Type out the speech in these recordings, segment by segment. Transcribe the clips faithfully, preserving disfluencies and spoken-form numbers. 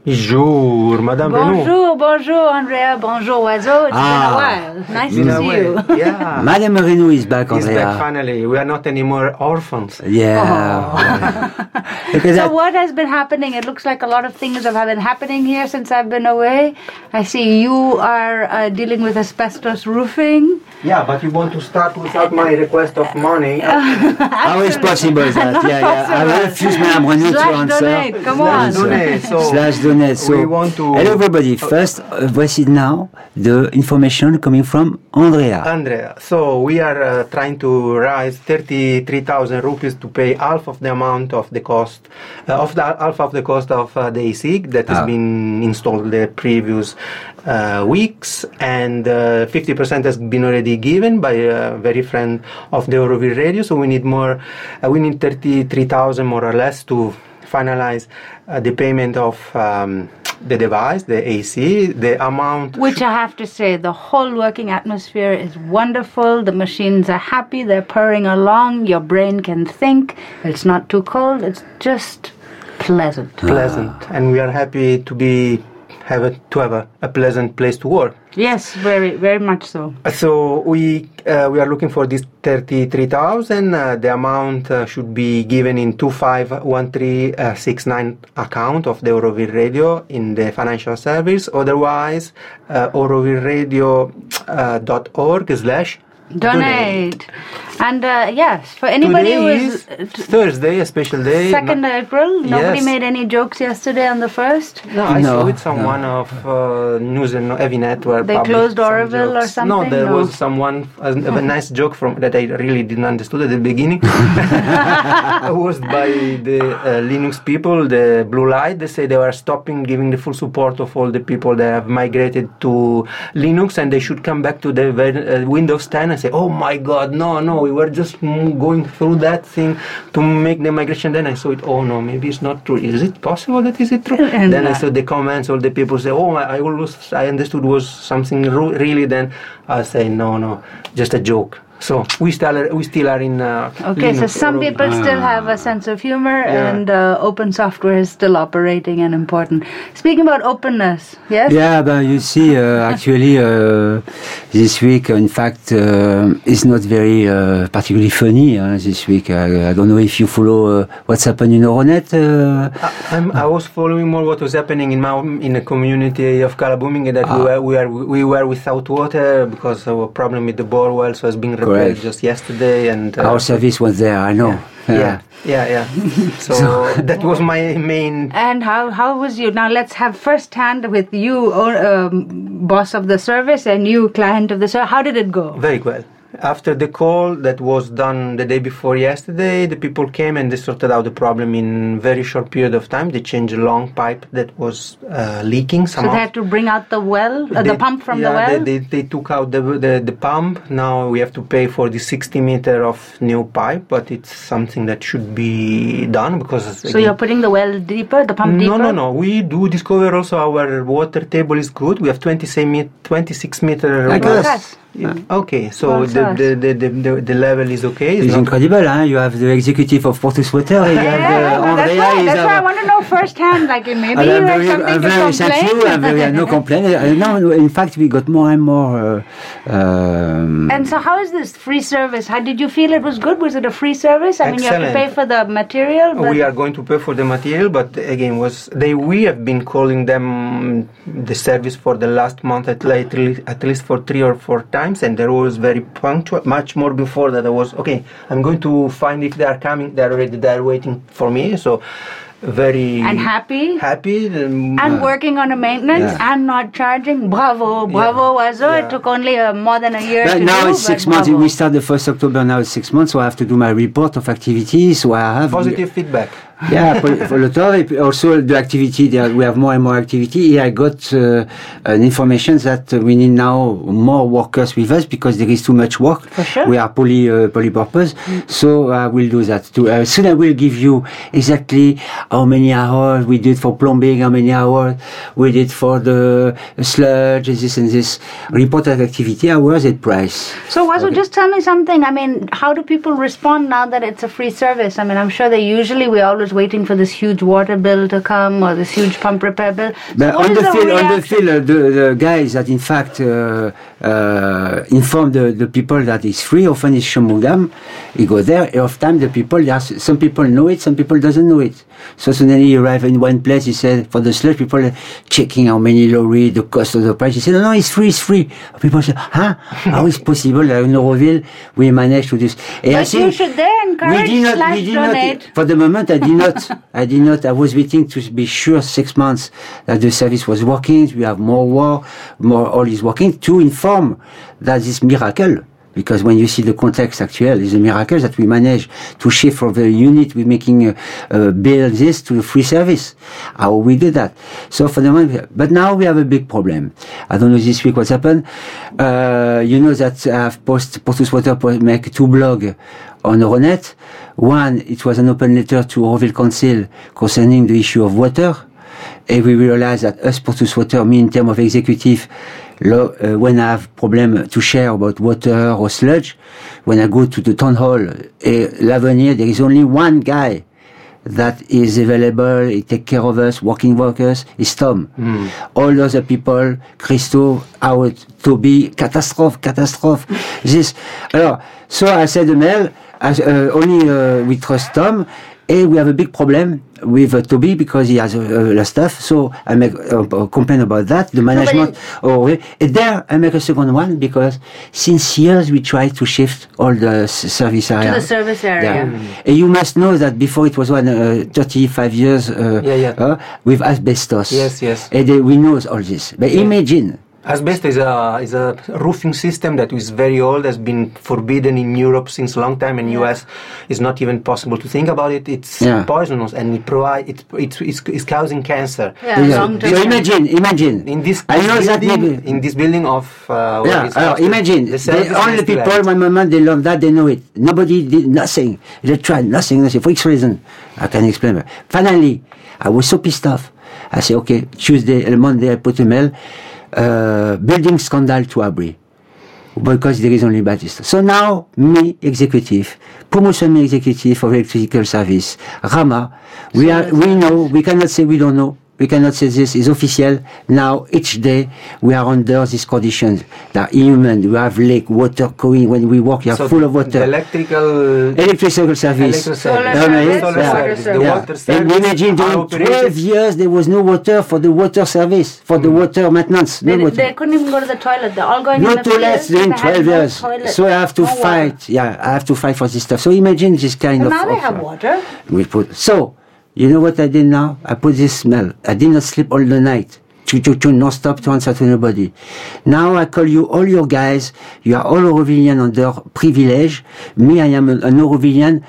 Bonjour, Madame Bonjour, Renaud. bonjour, Andrea. Bonjour, Oiseau. It's Ah. been a while. Nice Been to see away. you. Yeah. Madame Renaud is back, He's Andrea. back finally. We are not anymore orphans. Yeah. Because So that- what has been happening? It looks like a lot of things have been happening here since I've been away. I see you are uh, dealing with asbestos roofing. Yeah, but you want to start without my request of money. How is possible that? Not Yeah, yeah. I possible. refuse Madame Renaud to Slash answer. donate, come on. Slash donate. So Slash donate. So we want to- hello everybody. First, uh, voici now the information coming from Andrea. Andrea, so we are uh, trying to raise thirty-three thousand rupees to pay half of the amount of the cost, uh, of the half of the cost of uh, the A C that has Ah. been installed the previous uh, weeks, and uh, fifty percent has been already given by a very friend of the Euroville Radio. So we need more, uh, we need thirty-three thousand more or less to finalize uh, the payment of um, the device, the A C, the amount. Which I have to say, the whole working atmosphere is wonderful. The machines are happy. They're purring along. Your brain can think. It's not too cold. It's just pleasant. pleasant, and we are happy to be have a, to have a, a pleasant place to work. Yes, very, very much so. So we uh, we are looking for this thirty-three thousand. Uh, the amount uh, should be given in two five one three six nine account of the Euroville Radio in the financial service. Otherwise, uh, euroville radio dot org slash Donate. And uh, yes, for anybody Today who is is uh, t- Thursday, a special day. second April, nobody Yes. made any jokes yesterday on the first. No, I No, saw it someone of uh, News and Heavy Network. They published closed some Oroville or jokes. something? No, there No. was someone a, a nice joke from that I really didn't understand at the beginning. It was by the uh, Linux people, the Blue Light. They say they were stopping giving the full support of all the people that have migrated to Linux, and they should come back to the uh, Windows ten and say, "Oh my God, no, no, we were just mm, going through that thing to make the migration." Then I saw it. Oh no, maybe it's not true. Is it possible that is it true? And then I that- saw the comments. All the people say, "Oh, I, I always I understood was something ru- really." Then I say, "No, no, just a joke." So we still are, we still are in. Uh, Okay, so Linux some or- people still have a sense of humor, Yeah. and uh, open software is still operating and important. Speaking about openness, yes? Yeah, but you see, uh, actually, uh, this week, in fact, uh, is not very uh, particularly funny uh, this week. I, I don't know if you follow uh, what's happened in Euronet. Uh, I, I'm, I was following more what was happening in my in the community of Kalabuminga, that we were we were we were without water because of a problem with the bore well, so it's been repaired Correct. just yesterday. And uh, Our service was there, I know. yeah, yeah, yeah. So that was my main. And how, how was you? Now let's have first hand with you, uh, um, boss of the service, and you, client of the service. How did it go? Very well. After the call that was done the day before yesterday, the people came and they sorted out the problem in very short period of time. They changed a long pipe that was uh, leaking So somehow. they had to bring out the well, uh, the They- pump from yeah, the well? They, they, they took out the, the the pump. Now we have to pay for the sixty meter of new pipe, but it's something that should be done because. So again, you're putting the well deeper, the pump deeper? no, no, no. We do discover also our water table is good. We have twenty-six meter. Like wells. us. Yeah. Okay, so Well, the, us. the, the, the, the, the level is okay. It's not- incredible, huh? You have the executive of Portus Water, and you Yeah, have uh, that's Andrea. why, is that's why I our- want to know firsthand, like maybe And you I'm have very, something I'm to very thank you. complain. I'm very, no complaint. Uh, no, in fact, we got more and more. Uh, um, And so how is this free service? How did you feel it was good? Was it a free service? I mean, you have to Excellent. pay for the material, but We are going to pay for the material, but again, was they we have been calling them the service for the last month at, like, at least for three or four times, and there was very punctual. Much more before that, I was okay. I'm going to find if they are coming. They're already there waiting for me. So very and happy. happy um, And working on a maintenance Yeah. and not charging. Bravo, bravo, Wazo. Yeah. It took only uh, more than a year But to now do, it's six but months. bravo. We start the first October. Now it's six months, so I have to do my report of activity. So I have positive feedback. Yeah, for, for a lot of it. Also the activity. There we have more and more activity. Here I got uh, an information that uh, we need now more workers with us because there is too much work. For sure. We are poly uh, polypurpose. So I will do that too. Uh, soon I will give you exactly how many hours we did for plumbing, how many hours we did for the sludge, this and this. Reported activity hours at price. So, Wasu, Okay. just tell me something. I mean, how do people respond now that it's a free service? I mean, I'm sure they usually, we're always waiting for this huge water bill to come or this huge pump repair bill. So But what on is the, the field, on the reaction? field, uh, the, the guys that in fact uh, uh, inform the, the people that it's free, often it's Shomugam, you go there, and of time the people, there are, s- some people know it, some people doesn't know it. So suddenly you arrive in one place, he said, for the sludge, people are checking how many lorry, the cost of the price. He said, no, no, it's free, it's free. People say, huh? How is possible that in Euroville, we managed to do this? And I But you think should there encourage we did not, slash we did donate. not, for the moment, I did not, I did not, I was waiting to be sure six months that the service was working, we have more work, more, all is working, to inform that this miracle, because when you see the context actual, it's a miracle that we manage to shift from the unit we're making, uh, uh, build this to the free service. How we do that? So for the moment, but now we have a big problem. I don't know this week what's happened. Uh, you know that I've post, Portus Water po- make two blogs on Euronet. One, it was an open letter to Euroville Council concerning the issue of water. And we realize that us, Portus Water, me in terms of executive, lo, uh, when I have problem to share about water or sludge, when I go to the town hall, uh, L'Avenir, there is only one guy that is available, he take care of us, working workers, is Tom. Mm. All other people, Christo, out, Toby, catastrophe, catastrophe. This, alors, so I said the mail, as, uh, only uh, we trust Tom, and we have a big problem with uh, Toby because he has uh, uh, the stuff. So I make uh, a complaint about that. The management, oh, and there I make a second one because since years we try to shift all the s- service area. To the service area. Yeah. And you must know that before it was one uh, thirty-five years uh, Yeah, yeah. Uh, with asbestos. Yes, yes. And uh, we know all this. But Yeah. imagine. Asbestos is a is a roofing system that is very old, has been forbidden in Europe since a long time. In U S, it's not even possible to think about it. It's Yeah. poisonous and it provide it it's, it's, it's causing cancer. Yeah, Yeah. long So term. imagine, imagine. In this, I know that building, maybe- in this building of uh, where Yeah, it's alors hosted, imagine, the they, service all has the to people, end. my moment, they love that, they know it. Nobody did nothing. They tried nothing, nothing, for X reason. I can explain. But finally, I was so pissed off. I said, okay, Tuesday and Monday, I put a mail, uh, building scandal to Abri. Because there is only Baptiste. So now, me, executive, promotion me executive of electrical service, Rama, we are, we know, we cannot say we don't know. We cannot say this is official. Now, each day, we are under these conditions. They are inhuman. We have lake, water going. When we walk, you are So full of The water. electrical Electrical service. electrical Solar service, service, the solar yeah. service, the Yeah. water And service. imagine are during operated- twelve years, there was no water for the water service, for the water maintenance. No They, water. they couldn't even go to the toilet. They're all going No in the toilets fields. during They had twelve no years. toilet, So I have to no water. fight. Yeah, I have to fight for this stuff. So imagine this kind But of. now they of, have uh, water. We put. So, you know what I did now? I put this smell. I did not sleep all the night. To, to, to non stop to answer to nobody. Now I call you all your guys. You are all Eurovillian under privilege. Me, I am an, an Eurovillian.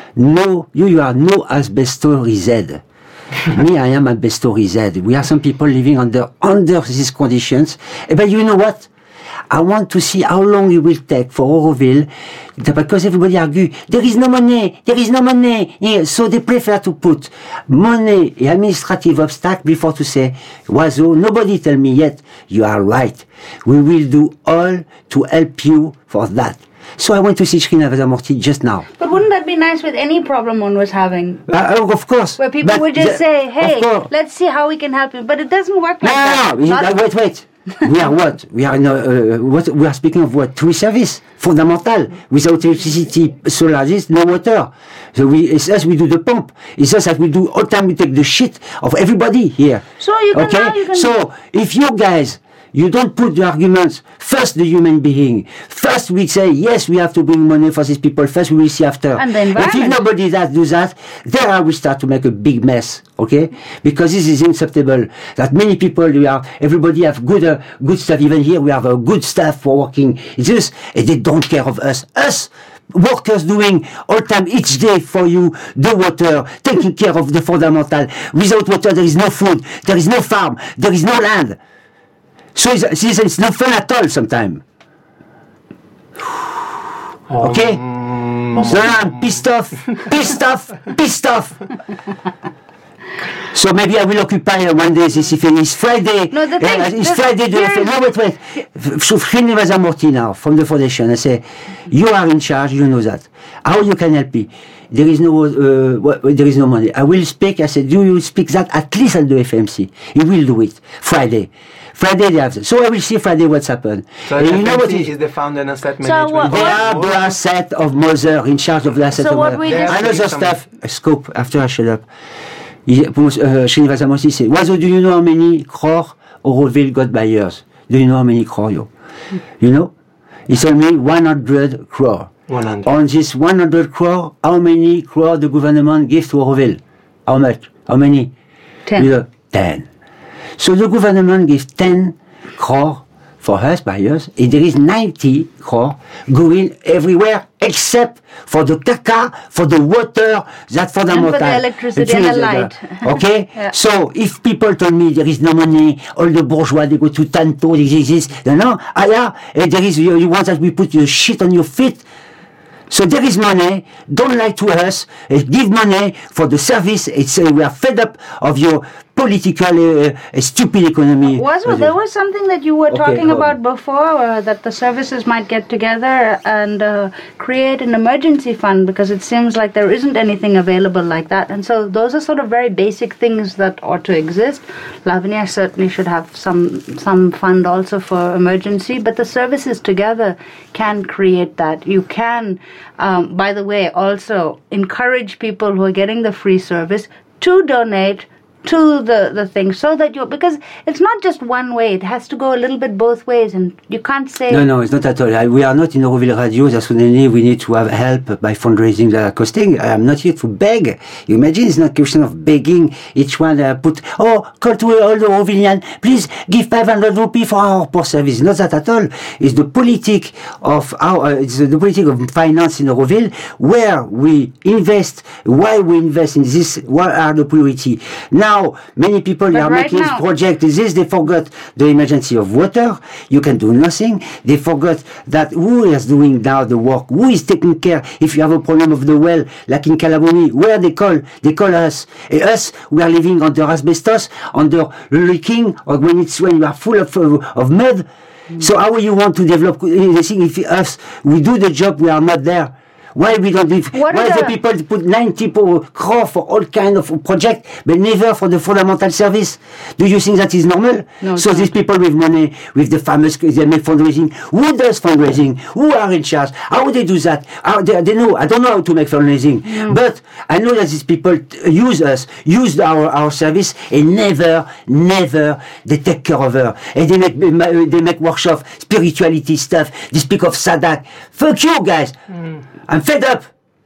No, you, you are no asbestorized. Me, I am asbestorized. We are some people living under under these conditions. Eh, but you know what? I want to see how long it will take for Euroville, because everybody argue, there is no money, there is no money. Yeah, so they prefer to put money, administrative obstacle before to say, Wazo, nobody tell me yet, you are right. We will do all to help you for that. So I went to see Srina Vedamurti just now. But wouldn't that be nice with any problem one was having? Uh, oh, of course. Where people But would just the- say, of hey, course. let's see how we can help you. But it doesn't work like No, that. no, no. Not- Wait, wait. We are what? We are in a, uh, what? We are speaking of what? Free service, fundamental. Without electricity, solar, this, no water. So we, it's us. We do the pump. It's us that we do all time. We take the shit of everybody here. So you can okay. now you can So if you guys, you don't put the arguments first. The human being first. We say yes. We have to bring money for these people. First, we will see after. And the But if environment. nobody that do that, there we start to make a big mess. Okay, because this is unacceptable. That many people, we are, everybody have good, uh, good stuff. Even here, we have a uh, good staff for working. It's just, and they don't care of us. Us workers doing all time each day for you the water, taking care of the fundamental. Without water, there is no food, there is no farm, there is no land. So it's, it's, it's not fun at all. Sometimes. Okay. Um, So I'm pissed off, pissed off, pissed off. So maybe I will occupy uh, one day this evening. It's Friday. No, the thing- uh, it's the- Friday. The, here is- no, wait, wait. So Srinivasa Murthy now from the foundation. I say, you are in charge. You know that. How you can help me? There is no, uh, what, there is no money. I will speak. I said, do you speak that at least at the F M C? He will do it Friday. Friday they have. So I will see Friday what's happened. So And the you know what F M C is- is the fund and asset So management. what- They what- are the asset of mother in charge of the asset So of what mother. we They just- have to Another give some- stuff, uh, scope, after I shut up. He, uh, Srinivasa Murthy said, Wazo, do you know how many crore Auroville got buyers? Do you know how many crore you? You know? He told me one hundred crore. one hundred. On this one hundred crore, how many crore the government gives to Auroville? How much? How many? Ten. You know, ten. So the government gives ten crore for us buyers, and there is ninety crore going everywhere except for the caca, for the water, that's fundamental. the electricity and the light. Okay? Yeah. So if people tell me there is no money, all the bourgeois, they go to Tanto, they exist, you know, ah yeah, and there is, you, you want that we put your shit on your feet? So there is money, don't lie to us, uh, give money for the service, it's, uh, we are fed up of your political, uh, uh, stupid economy. Was there was something that you were Okay, talking hold about on. before, uh, that the services might get together and uh, create an emergency fund, because it seems like there isn't anything available like that. And so those are sort of very basic things that ought to exist. Lavanya certainly should have some some fund also for emergency, but the services together can create that. You can, um, by the way, also encourage people who are getting the free service to donate to the, the thing, so that you, because it's not just one way, it has to go a little bit both ways, and you can't say No, no, it's not at all. I, we are not in Auroville Radio. That's what I need. We need to have help by fundraising the costing. I am not here to beg. You imagine it's not a question of begging. Each one uh, put, oh, call to all the Aurovillians, please give five hundred rupees for our poor service. Not that at all. It's the politic of our, uh, it's the politic of finance in Auroville, where we invest, why we invest in this, what are the priority. Now, many people But are right making now- project this, they forgot the emergency of water. You can do nothing. They forgot that who is doing now the work, who is taking care if you have a problem of the well, like in Calaboni, where they call, they call us. And us, we are living under asbestos, under leaking, or when it's, when you are full of, uh, of mud. So how you want to develop anything if us, we do the job, we are not there? Why we don't live? What Why are the the- people put ninety crore for all kind of project, but never for the fundamental service? Do you think that is normal? No, it's so not. these people with money, with the famous, they make fundraising. Who does fundraising? Who are in charge? How would they do that? How they, they know. I don't know how to make fundraising, but I know that these people t- use us, use our, our service, and never, never they take care of her. And they make they make workshop, spirituality stuff. They speak of Sadak. Fuck you guys. I'm fed up.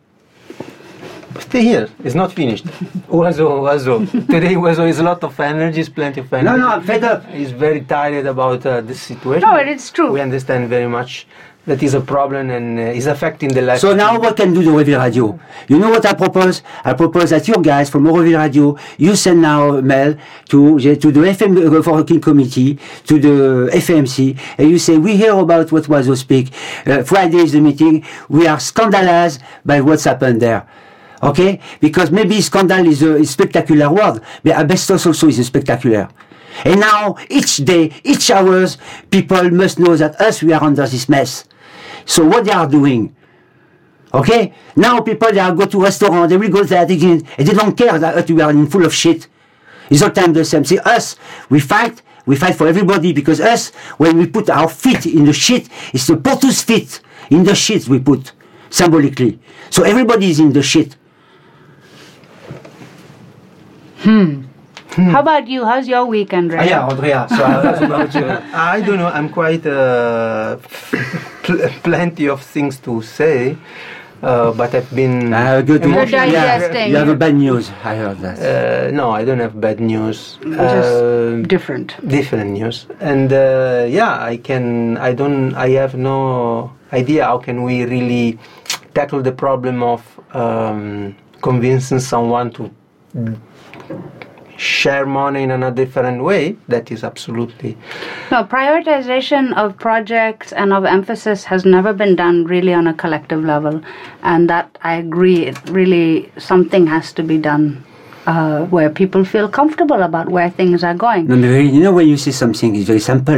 Stay here. It's not finished. Wazo, Wazo. Today Wazo is a lot of energy, is plenty of energy. No, no, I'm fed up. He's very tired about uh, this situation. No, it's true. We understand very much that is a problem and uh, is affecting the life. So now what can do the Auroville Radio? You know what I propose? I propose that you guys from Auroville Radio, you send now mail to, to the F M Working Committee, to the F M C, and you say, we hear about what Wazo speak. Uh, Friday is the meeting. We are scandalized by what's happened there. Okay? Because maybe scandal is a, is spectacular word, but asbestos also is a spectacular. And now, each day, each hours, people must know that us, we are under this mess. So what they are doing, okay? Now people, they are go to restaurant, they will go there, they, and they don't care that we are in full of shit. It's all time the same. See, us, we fight, we fight for everybody, because us, when we put our feet in the shit, it's the Portus feet in the shit we put, symbolically. So everybody is in the shit. How about you? How's your weekend, Ah, right? yeah, Andrea. So I, was about to- I don't know. I'm quite uh, pl- plenty of things to say, uh, but I've been. Uh, good. You're Yeah, digesting. you have a bad news, I heard that. Uh, no, I don't have bad news. Just Uh, different. different news, and uh, yeah, I can. I don't. I have no idea how can we really tackle the problem of um, convincing someone to share money in a different way. That is absolutely. No, prioritization of projects and of emphasis has never been done really on a collective level. And that, I agree, it really, something has to be done. uh, where people feel comfortable about where things are going. No, really, you know, when you say something, it's very simple.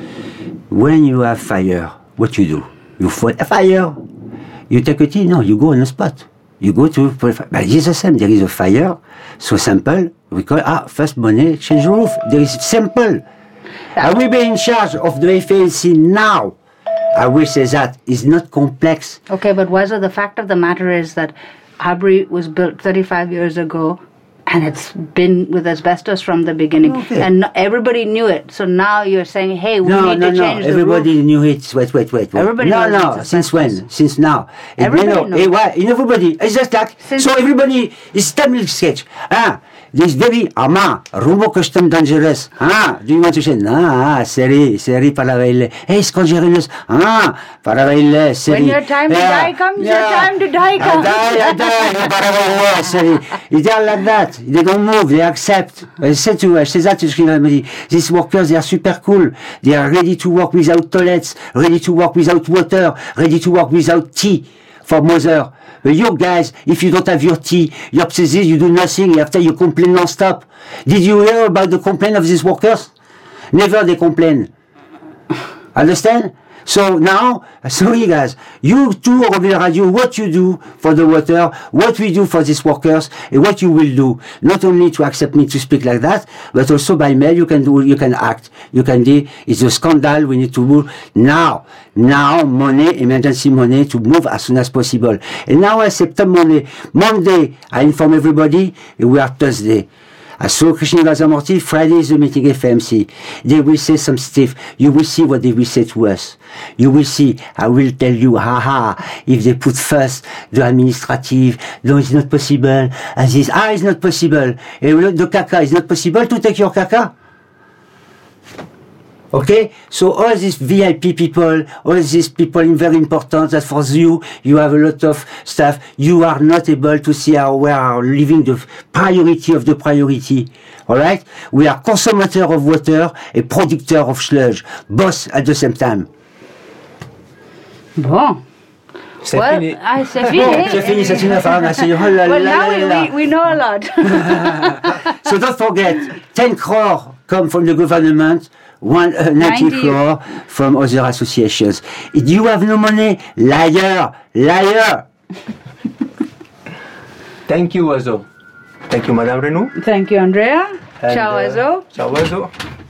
When you have fire, what you do? You fight a fire. You take a tea? No, you go on the spot. You go to... But it's the same. There is a fire. So simple. We call ah, first money, change the roof. There is simple. I will be in charge of the F A C now. I will say that. It's not complex. Okay, but Wezo, the fact of the matter is that Abri was built thirty-five years ago, and it's been with asbestos from the beginning. Okay. And no, everybody knew it. So now you're saying, hey, we no, need no, to no. change the Everybody roof. knew it. Wait, wait, wait. wait. Everybody no, knows no. it's Since asbestos. when? Since now. It Everybody may know. knows. Eh, why? In everybody. It's just like... Since- so everybody is Tamil sketch. Ah, this very... Ama, Rumbo Custom Dangerous. Ah, do you want to say? Ah, seri, seri paravele. Hey, Scongerilus. Ah, paravele, seri. When your time to die comes, your time to die comes. I die, I die, paravele, seri. They are like that. They don't move, they accept. I said to her, I said that to Srinivas, these workers, they are super cool. They are ready to work without toilets, ready to work without water, ready to work without tea for mother. But you guys, if you don't have your tea, you're obsessed, you do nothing, after you complain non-stop. Did you hear about the complaint of these workers? Never they complain. Understand? So now, sorry guys, you too over the radio, what you do for the water, what we do for these workers, and what you will do. Not only to accept me to speak like that, but also by mail you can do, you can act. You can do, it's a scandal, we need to move now. Now, money, emergency money to move as soon as possible. And now I September Monday, Monday, I inform everybody, we are Thursday. I saw Krishna Gazamurti, Friday is the meeting F M C. They will say some stuff. You will see what they will say to us. You will see. I will tell you, haha, if they put first the administrative, no, it's not possible. And this, ah, it's not possible. And the caca, it's not possible to take your caca. Okay, so all these V I P people, all these people very important, that for you, you have a lot of stuff, you are not able to see how we are living the priority of the priority. Alright? We are consumateur of water and producteur of sludge, both at the same time. Bon. C'est Well, fini. I c'est Bon, fini. c'est fini, c'est une femme, c'est oh là Well, là now là we, là. we, we know a lot. So don't forget, ten crore come from the government, one uh, ninety ninety. crore from other associations. If you have no money, liar, liar. Thank you, Wezo. Thank you, Madame Renou. Thank you, Andrea. And, Ciao, uh, Wezo. Ciao, Wezo.